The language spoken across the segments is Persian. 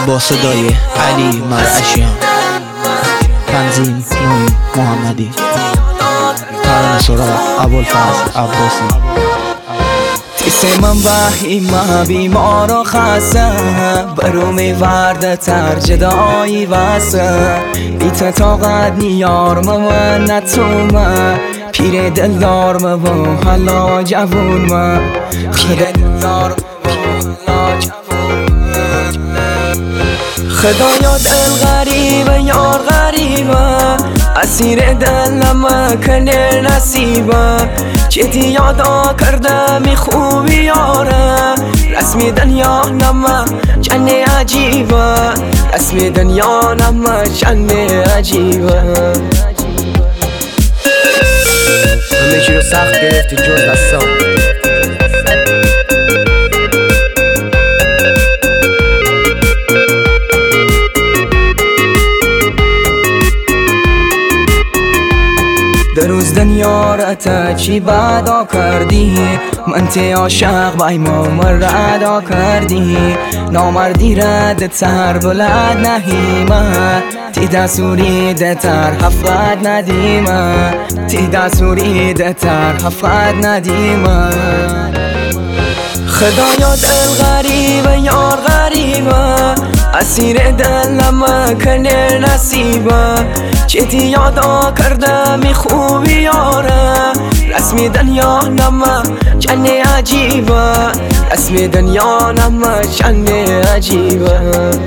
با صدای علی مرعشیان، تنظیم محمدی، ترانه سراغ ابوالفضل عباسی. تیس من وحیمه بیمار و خسته، برو میورده تر جدایی واسه. بیت طاقت نیارمه و نتومه، پیر دلدارمه و حالا جوونمه. خدایا دل غریبه یار غریبه، اسیر دلم کنه نصیبه. چیتی یادا کرده می خوبی یاره، رسمی دنیا نمه جنه عجیبه، رسمی دنیا نمه جنه عجیبه. همه چی رو سخت گرفتی جز دستان. روز دنیا را تا چی بدا کردی، من تی عاشق بای مامر ادا کردی. نامردی را دتر بلد نهیمه، تی دستوری دتر حفظت ندیمه، تی دستوری دتر حفظت ندیمه. خدایا دل غریبه یار غریبه، اسیر دلم کنه نصیبه. چیتی یادا کرده می خوبی یاره، رسمی دنیا نمه جنه عجیبه، رسمی دنیا نمه جنه عجیبه.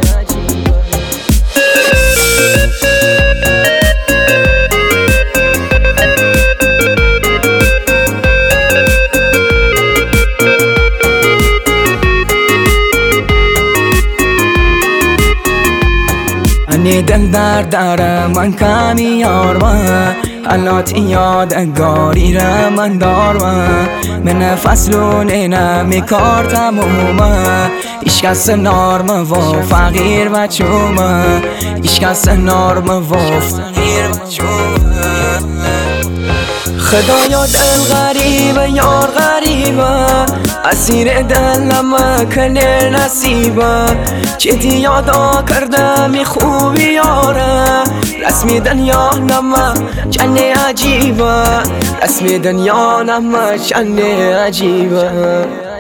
دل داره من کمی یارمه، حالات یادگاری را من دارمه. من فصلونه نمی کار تمومه، ایش کس نارمه و فقیر و چومه، ایش کس نارمه و فقیر و چومه. خدایا دل غریبه یار غریبه، اسیر دلم کنه نصیبه. چیتی یادا کرده می خوبی یاره، رسمی دنیا نمه جنه عجیبه، رسمی دنیا نمه جنه عجیبه.